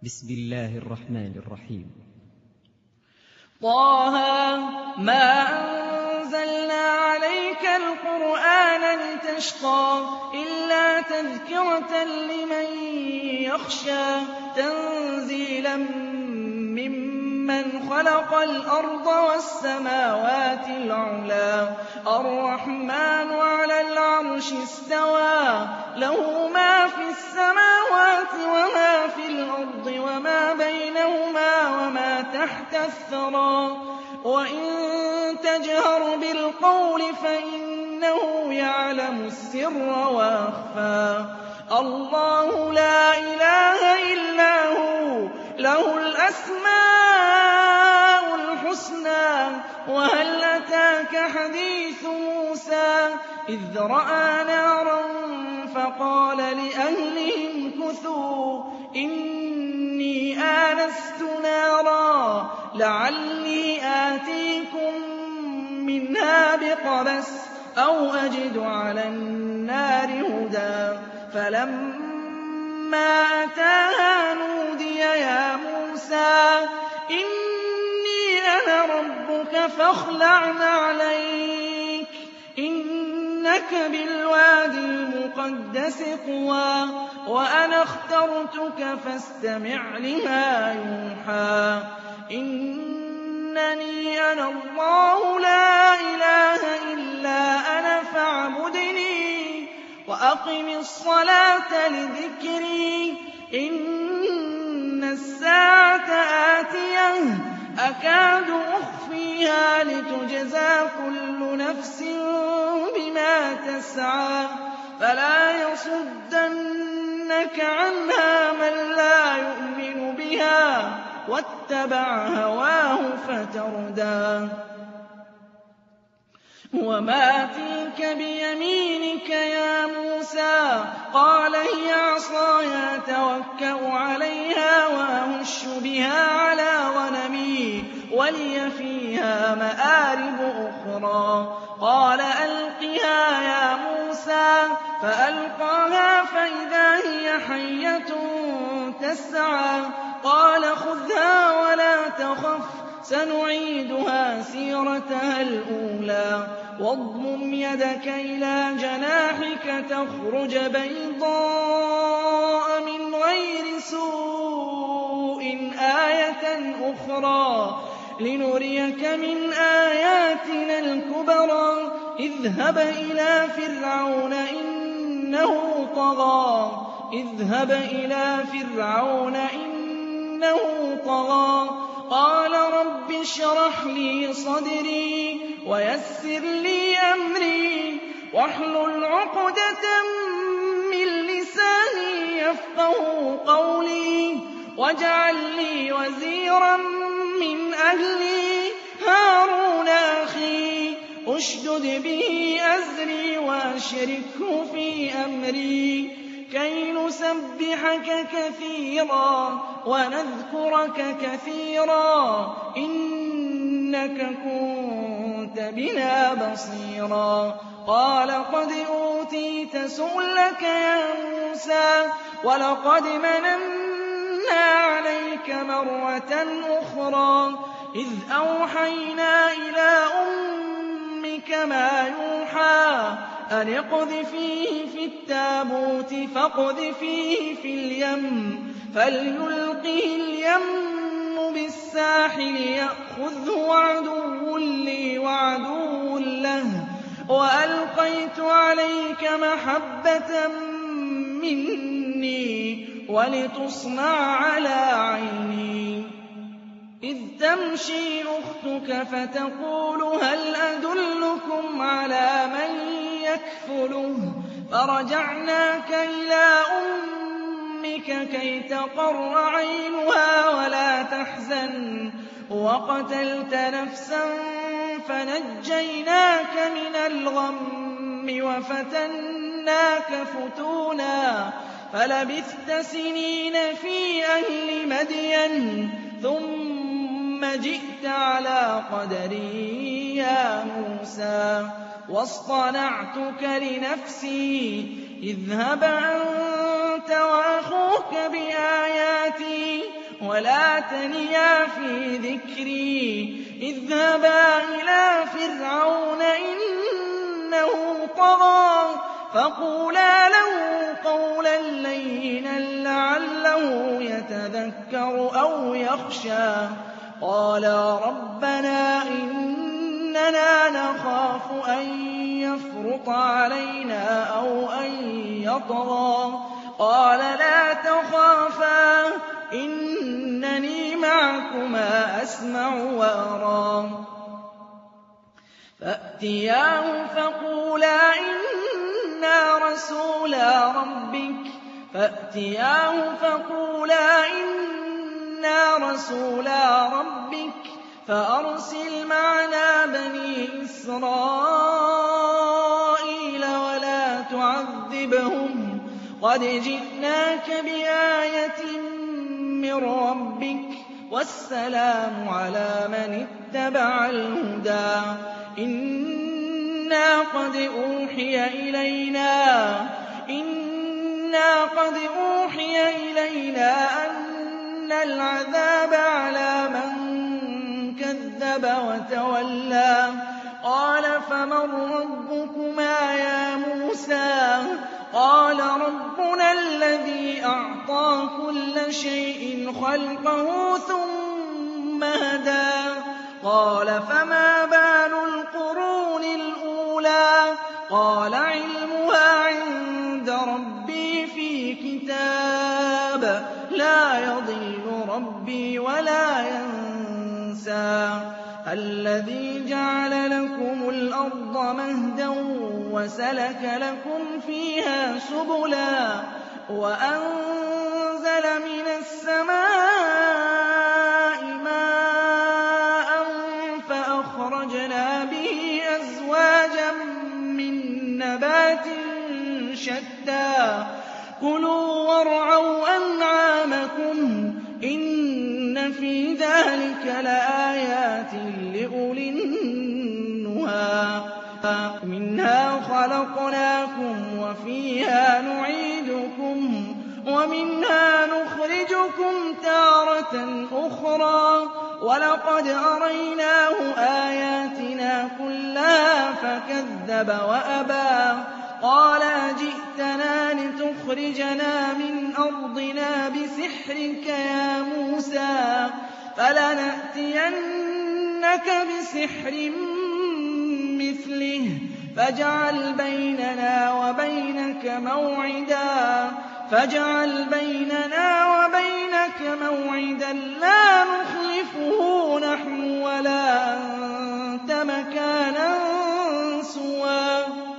بسم الله الرحمن الرحيم. طه ما أنزلنا عليك القرآن لتشقى إلا تذكرة لمن يخشى تنزيلا ممن خلق الأرض والسماوات العلى الرحمن على العرش استوى له ما في السماوات وما في الأرض وما بينهما وما تحت الثرى وإن تجهر بالقول فإنه يعلم السر وأخفى الله لا إله إلا هو له الأسماء الحسنى وهل أتاك حديث موسى إذ رأى نارا فقال لأهلهم كثوا إني آنست نارا لعلي آتيكم منها بقبس أو أجد على النار هدى فلما أتاها نودي يا موسى إني أنا ربك فاخلع نعليك إنك بالوادي المقدس طوى وأنا اخترتك فاستمع لما يوحى إنني أنا الله لا إله إلا أنا فاعبدني وأقم الصلاة لذكري إن الساعة آتية أكاد أخفيها لتجزى كل نفس بما تسعى فلا يصدنك عنها من لا يؤمن بها واتبع هواه فتردى وما تلك بيمينك يا موسى قال هي عصاي أتوكأ عليها وأهش بها على غنمي ولي فيها مآرب أخرى قال ألقها يا موسى فألقاها فإذا هي حية تسعى قال خذها ولا تخف سنعيدها سيرتها الأولى واضمم يدك إلى جناحك تخرج بيضاء من غير سوء آية أخرى لنريك من آياتنا الكبرى اذهب إلى فرعون إنه طغى قال رب اشرح لي صدري ويسر لي أمري واحلل عقدة من لساني يفقهوا قولي واجعل لي وزيرا من أهلي هارون أخي اشدد به أزري وأشركه في أمري كي نسبحك كثيرا ونذكرك كثيرا إنك كنت بنا بصيرا قال قد أوتيت سؤلك يا موسى ولقد مننا عليك مرة أخرى إذ أوحينا إلى أمك ما يوحى أن اقذفيه في التابوت فاقذفيه في اليم فليلقه اليم بالساحل يأخذه عدو لي وعدو له وألقيت عليك محبة مني ولتصنع على عيني إذ تمشي أختك فتقول هل أدلكم على من يكفله فرجعناك إلى أمك كي تقر عينها ولا تحزن وقتلت نفسا فنجيناك من الغم وفتناك فتونا فلبثت سنين في أهل مدين ثم جئت على قدري يا موسى واصطنعتك لنفسي اذهب أنت وأخوك بآياتي ولا تنيا في ذكري اذهبا إلى فرعون إنه طغى فقولا له قولا لينا لعله يتذكر أو يخشى قالا ربنا إننا نخاف أن يفرط علينا أو أن يطغى قال لا تخافا إنني معكما أسمع وأرى فأتياه فقولا إنا رسولا ربك فأرسل معنا بني إسرائيل ولا تعذبهم قد جئناك بآية من ربك والسلام على من اتبع الهدى إنا قد أوحي إلينا أن العذاب على من كذب وتولى قال فمن ربكما يا موسى قال ربنا الذي أعطى كل شيء خلقه ثم هدى قال فما بال القرون الأولى قال علمها عند ربي في كتاب لا يضل ربي ولا ينسى الذي جعل لكم الأرض مهدا وسلك لكم فيها سبلا وأنزل من السماء ماء فأخرجنا به أزواجا من نبات شتى كلوا وارعوا أنعامكم إن في ذلك لآيات لأولي النهى منها خلقناكم وفيها نعيدكم ومنها نخرجكم تارة أخرى ولقد أريناه آياتنا كلها فكذب وأبى قال أجئتنا لتخرجنا من أرضنا بسحرك يا موسى فلنأتينك بسحر مثله فاجعل بيننا وبينك موعدا لا نخلفه نحن ولا أنت مكانا سوى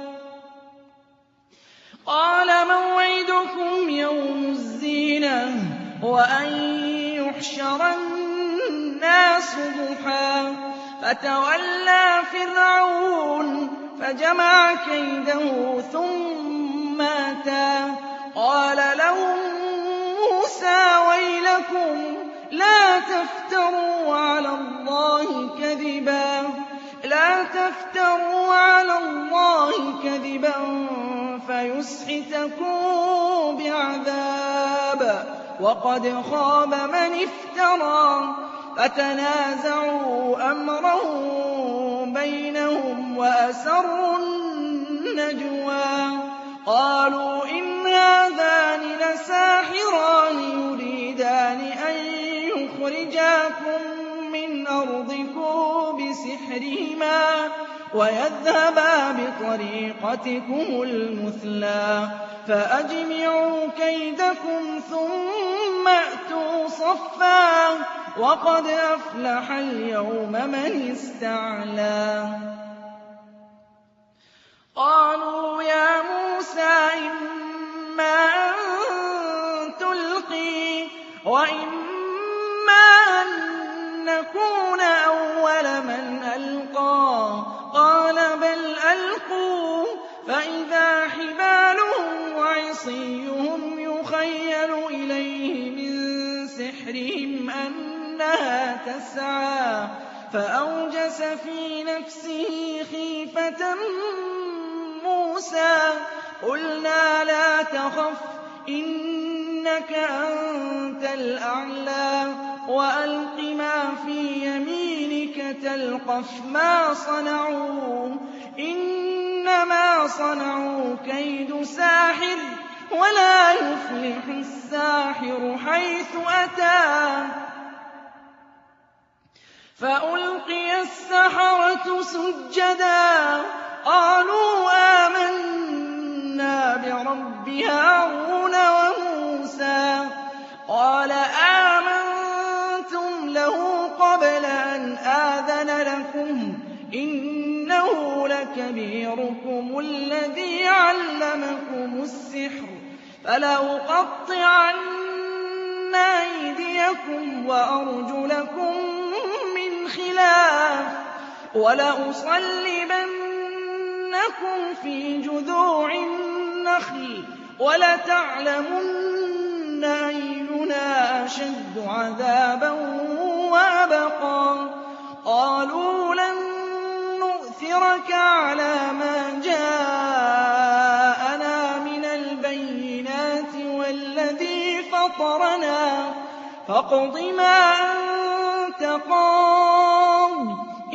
قال موعدكم يوم الزينة وأن يحشر الناس ضحى فتولى فرعون فجمع كيده ثم أتى قال لهم موسى ويلكم لا تفتروا على الله كذبا فيسحتكم بعذاب وقد خاب من افترى فتنازعوا أمرهم بينهم وأسروا النجوى قالوا إن هذان لساحران يريدان أن يخرجاكم من أرضكم بسحرهما ويذهبا بطريقتكم المثلى فأجمعوا كيدكم ثم أتوا صفا وقد أفلح اليوم من استعلى قالوا يا موسى إما أن تلقي وإما أن نكون أول من ألقى قال بل ألقوا فإذا حبالهم وعصيهم يخيل إليه من سحرهم أنها تسعى فأوجس في نفسه خيفة موسى قلنا لا تخف إنك أنت الأعلى وألق ما في يمينك تلقف ما صنعوا إنما صنعوا كيد ساحر ولا يفلح الساحر حيث أتى فألقي السحرة سجدا قالوا آمنا برب هارون وموسى قال آمنتم له قبل أن آذن لكم إنه لكبيركم الذي علمكم السحر فلأقطعن أيديكم وأرجلكم من خلاف ولأصلبنكم في جذوع النخل ولتعلمن أينا أشد عذابا وأبقى قالوا لن نؤثرك على ما جاءنا من البينات والذي فطرنا فاقض ما أنت قاض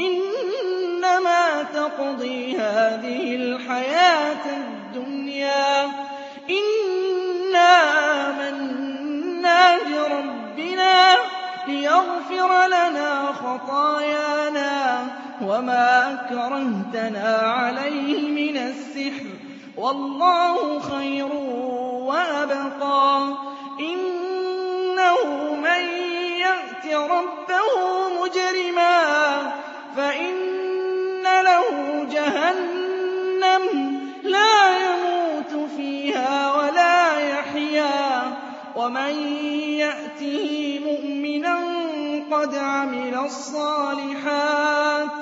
إنما تقضي هذه الحياة الدنيا إنا آمنا بربنا ليغفر لنا خطايانا وما أكرهتنا عليه من السحر والله خير وأبقى إنه من يأت ربه مجرما فإن له جهنم لا يموت فيها ولا يحيا ومن يأته مؤمنا قد عمل الصالحات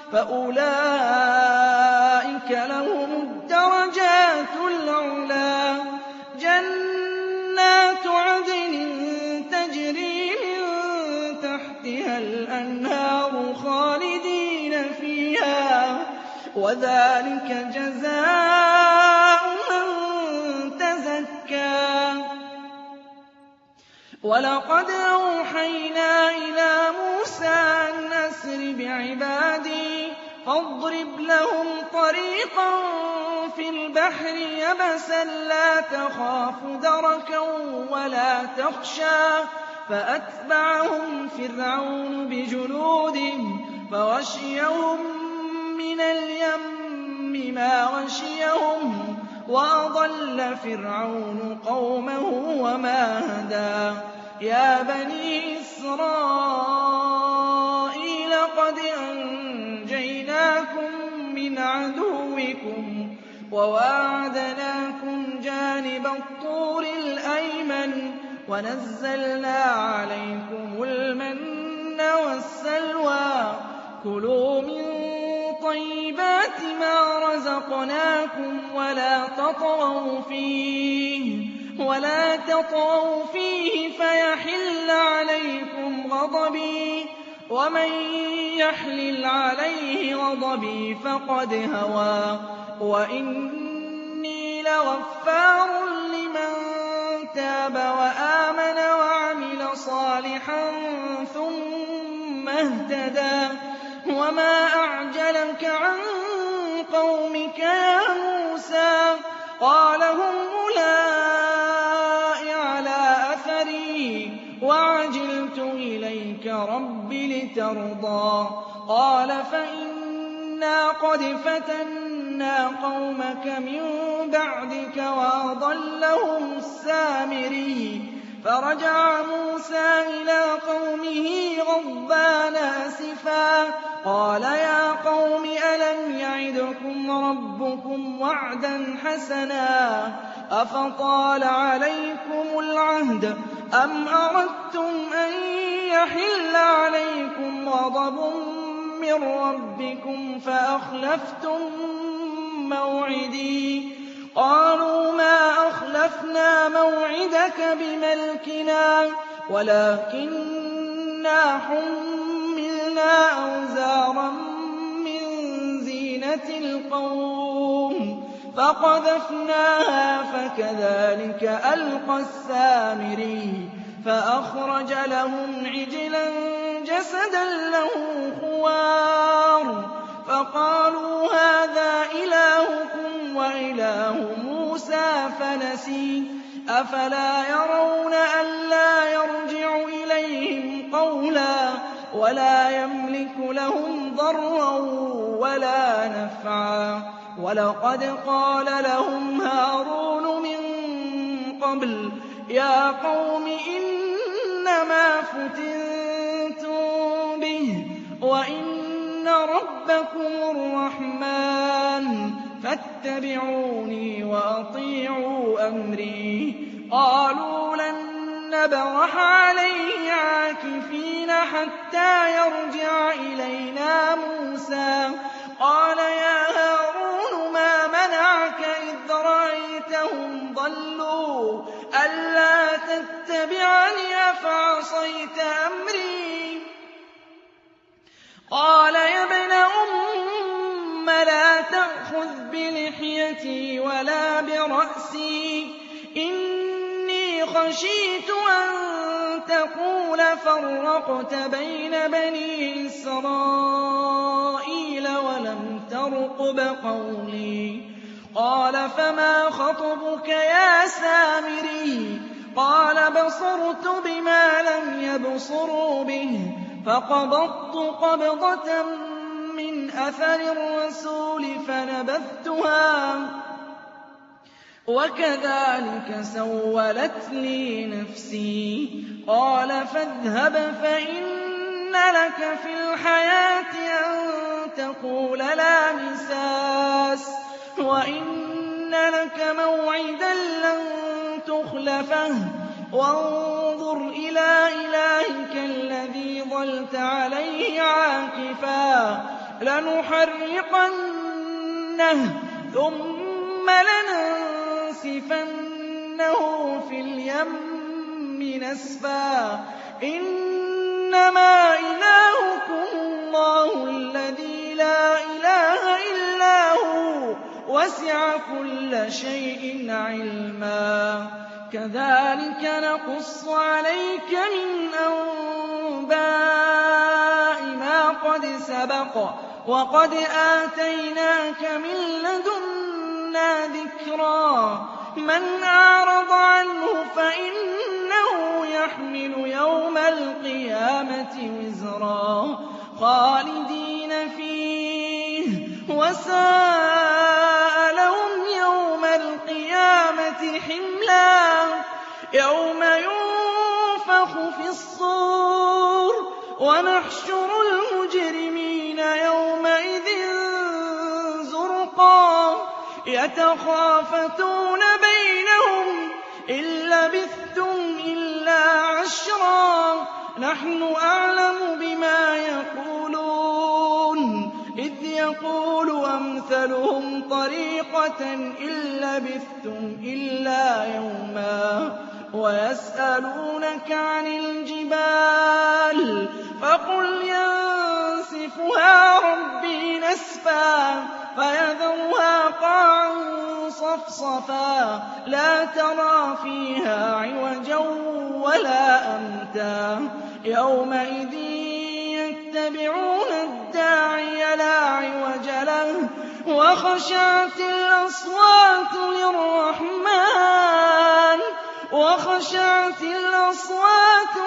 فأولئك لهم الدرجات العلى جنات عدن تجري من تحتها الأنهار خالدين فيها وذلك جزاء من تزكى ولقد أوحينا إلى موسى أن أسر بعبادي فاضرب لهم طريقا في البحر يبسا لا تخاف دركا ولا تخشى فأتبعهم فرعون بجنوده فغشيهم من اليم ما غشيهم وأضل فرعون قومه وما هدى يا بني إسرائيل قد أنجيناكم من عدوكم وواعدناكم جانب الطور الأيمن ونزلنا عليكم المن والسلوى كلوا من طيبات ما رزقناكم ولا تطغوا فيه فيحل عليكم غضبي ومن يحلل عليه غضبي فقد هوى وإني لغفار لمن تاب وآمن وعمل صالحا ثم اهتدى وما أعجلك عن قومك يا موسى قال هم أولئك على أثري وعجلت إليك رب لترضى قال فإنا قد فتنا قومك من بعدك وأضلهم السامري فرجع موسى إلى قومه غضبان أسفا قال يا قوم ألم يعدكم ربكم وعدا حسنا أفطال عليكم العهد أم أردتم أن يحل عليكم غضب من ربكم فأخلفتم موعدي قالوا ما أخلفنا موعدك بملكنا ولكننا حملنا أوزارا من زينة القوم فقذفناها فكذلك ألقى السامري فأخرج لهم عجلا جسدا له خوار فقالوا هذا إلهكم وإله موسى فنسي أفلا يرون ألا يرجع إليهم قولا ولا يملك لهم ضرا ولا نفعا ولقد قال لهم هارون من قبل يا قوم إنما فتنتم به وإن ربكم الرحمن فاتبعوني وأطيعوا أمري قالوا لن نبرح عليه عاكفين حتى يرجع إلينا موسى قال يا هارون ما منعك إذ رأيتهم ضلوا ألا تتبعني أفعصيت أمري قال يا ابن أم لا تأخذ بلحيتي ولا برأسي إني خشيت أن تقول فرقت بين بني إسرائيل ولم ترقب قولي قال فما خطبك يا سامري قال بصرت بما لم يبصروا به فقبضت قبضة من أثر الرسول فنبذتها وكذلك سولت لي نفسي قال فاذهب فإن لك في الحياة أن تقول لا مساس وإن لك موعدا لن تخلفه وانظر إلى إلهك الذي ظلت عليه عاكفا لنحرقنه ثم لننسفنه في اليم نسفا إنما إلهكم الله الذي لا إله إلا هو وسع كل شيء علما كذلك نقص عليك من أنباء ما قد سبق وقد آتيناك من لدنا ذكرا من أعرض عنه فإنه يحمل يوم القيامة وزرا خالدين فيه وساء لهم يوم القيامة حملا يوم ينفخ في الصور ونحشر المجرمين يومئذ زرقا يتخافتون بينهم إن لبثتم إلا عشرا نحن أعلم بما يقولون إذ يقول أمثلهم طريقة إن لبثتم إلا يوما ويسألونك عن الجبال فقل ينسفها ربي نسفا فيذرها قاعا صفصفا لا ترى فيها عوجا ولا أمتا يومئذ يتبعون الداعي لا عوج له وخشعت الأصوات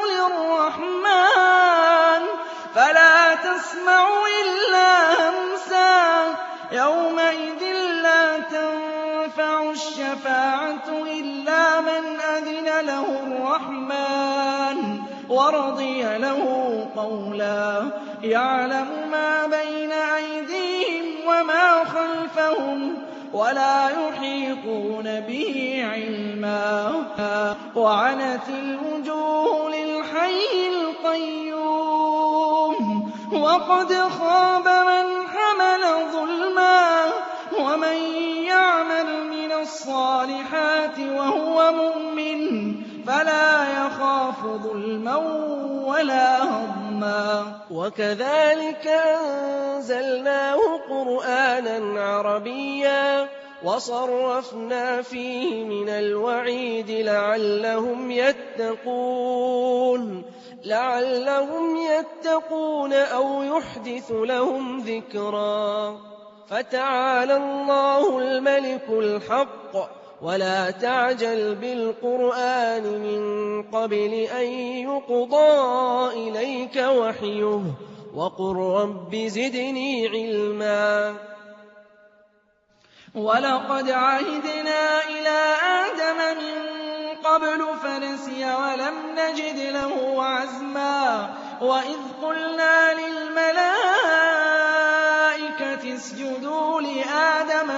للرحمن فلا تسمع إلا همسا يومئذ لا تنفع الشفاعة إلا من أذن له الرحمن ورضي له قولا يعلم ما بين أيديهم وما خلفهم ولا يحيطون به علما وعنت الوجوه للحي القيوم وقد خاب من حمل ظلما ومن يعمل من الصالحات وهو مؤمن فلا يخاف ظلما ولا هضما وكذلك أنزلناه قرآنا عربيا وصرفنا فيه من الوعيد لعلهم يتقون أو يحدث لهم ذكرا. فتعالى الله الملك الحق ولا تعجل بالقرآن من قبل أن يقضى إليك وحيه وقل رب زدني علما. ولقد عهدنا إلى آدم من قبل فنسي ولم نجد له عزما. وإذ قلنا للملائكة اسجدوا لآدم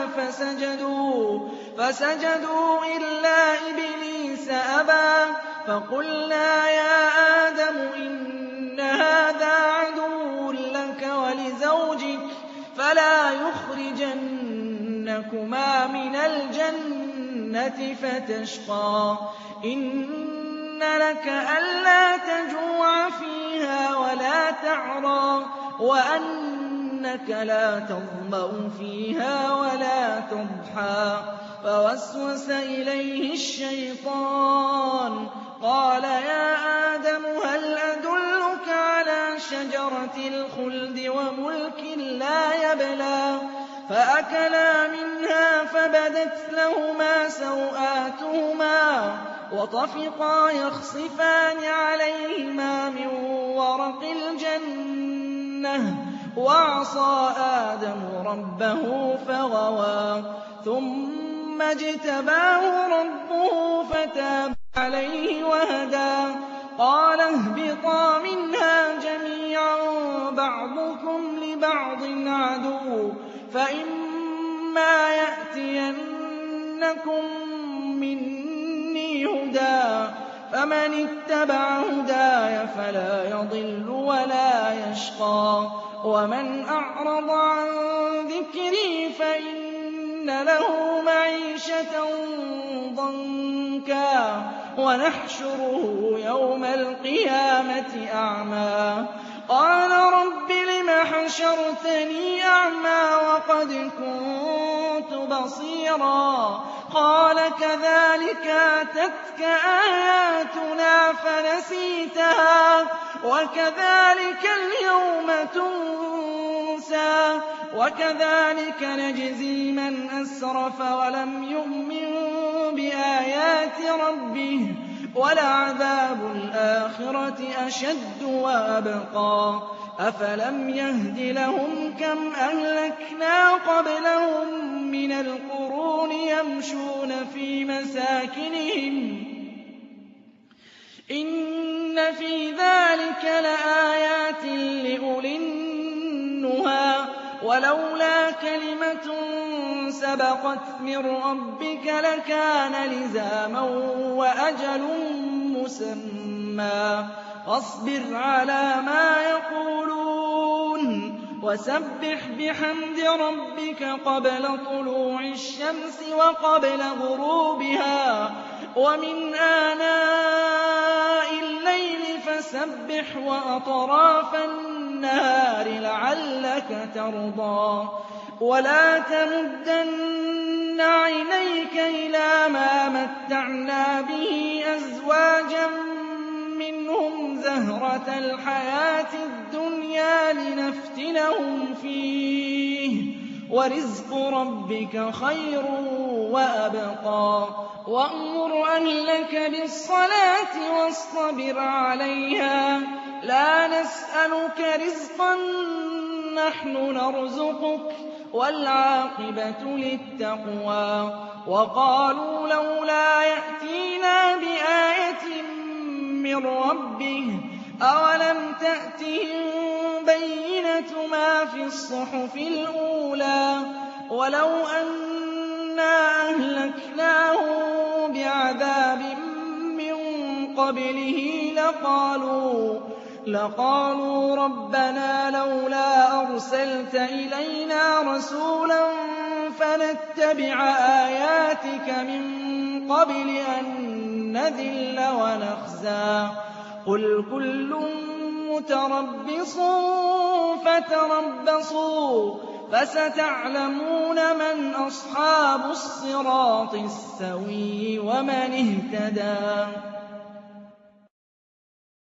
فسجدوا إلا إبليس أبى. فقلنا يا آدم إن هذا عدو لك ولزوجك فلا يخرجنكما من الجنة فتشقى. إن لك ألا تجوع فيها ولا تعرى وأنك لا تظمأ فيها ولا تضحى. فوسوس إليه الشيطان قال يا آدم هل أدلك على شجرة الخلد وملك لا يبلى. فأكلا منها فبدت لهما سوآتهما وطفقا يخصفان عليهما من ورق الجنة. وعصى آدم ربه فغوى ثم اجتباه ربه فتاب عليه وهدى. قال اهبطا منها جميعا بعضكم لبعض عدو فإما يأتينكم مني هدى فمن اتبع هداي فلا يضل ولا يشقى. ومن أعرض عن ذكري فإن له معيشة ضنكا ونحشره يوم القيامة أعمى. قال رب لم حشرتني أعمى وقد كنت بصيرا. قال كذلك أتتك آياتنا فنسيتها وكذلك اليوم تنسى. وكذلك نجزي من أسرف ولم يؤمن بآيات ربه ولعذاب الآخرة أشد وأبقى. أفلم يهد لهم كم أهلكنا قبلهم من القرون يمشون في مساكنهم إن في ذلك لآيات لأولي النهى. ولولا كلمة سبقت من ربك لكان لزاما وأجل مسمى. فاصبر على ما يقولون وسبح بحمد ربك قبل طلوع الشمس وقبل غروبها ومن آناء الليل فسبح وأطراف النهار لعلك ترضى. ولا تمدن عينيك إلى ما متعنا به أزواجا منهم زهرة الحياة الدنيا لنفتنهم فيه ورزق ربك خير وأبقى. وأمر أهلك بالصلاة واصطبر عليها لا نسألك رزقا نحن نرزقك والعاقبة للتقوى. وقالوا لولا يأتينا بآية من ربه أولم تأتهم بينة ما في الصحف الأولى ولو أنا أهلكناهم بعذاب من قبله لقالوا ربنا لولا أرسلت إلينا رسولا فنتبع آياتك من قبل أن نذل ونخزى. قل كل متربص فتربصوا فستعلمون من أصحاب الصراط السوي ومن اهتدى.